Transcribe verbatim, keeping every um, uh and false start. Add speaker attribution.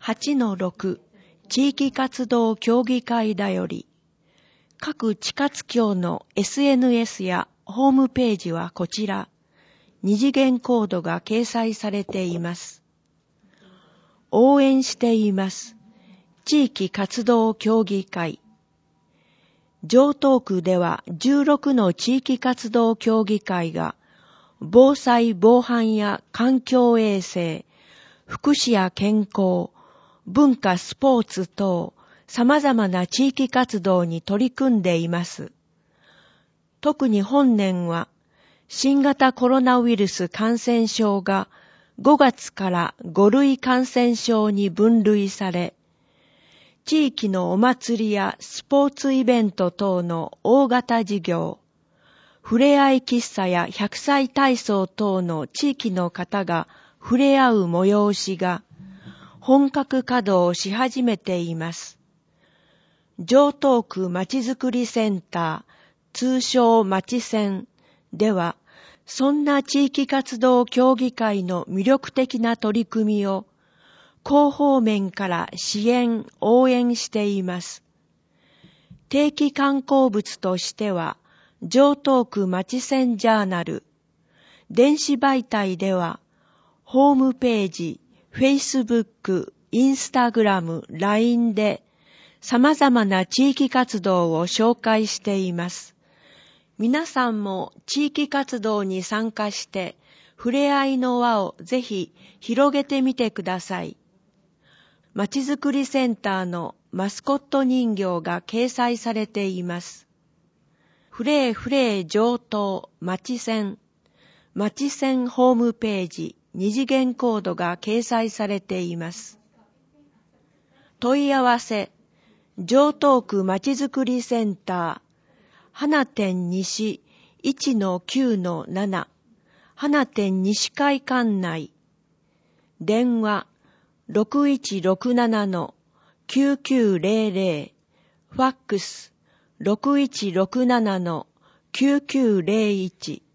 Speaker 1: はちのろく 地域活動協議会だより、各地活協の エスエヌエス やホームページはこちら、二次元コードが掲載されています。応援しています。地域活動協議会。城東区ではじゅうろくの地域活動協議会が、防災防犯や環境衛生、福祉や健康、文化スポーツ等、様々な地域活動に取り組んでいます。特に本年は、新型コロナウイルス感染症がごがつからご類感染症に分類され、地域のお祭りやスポーツイベント等の大型事業、ふれあい喫茶やひゃくさい体操等の地域の方が触れ合う催しが本格稼働し始めています。城東区まちづくりセンター、通称まちセンでは、そんな地域活動協議会の魅力的な取り組みを広報面から支援・応援しています。定期刊行物としては、城東区まちセンジャーナル、電子媒体では、ホームページ、Facebook、Instagram、ライン で様々な地域活動を紹介しています。皆さんも地域活動に参加して、ふれあいの輪をぜひ広げてみてください。まちづくりセンターのマスコット人形が掲載されています。ふれーふれー城東まちセン、まちセンホームページ二次元コードが掲載されています。問い合わせ、城東区まちづくりセンター、花店西 いちのきゅうのなな、花店西会館内、電話ろくいちろくななのきゅうきゅうゼロゼロ、ファックスろくいちろくななのきゅうきゅうゼロいち、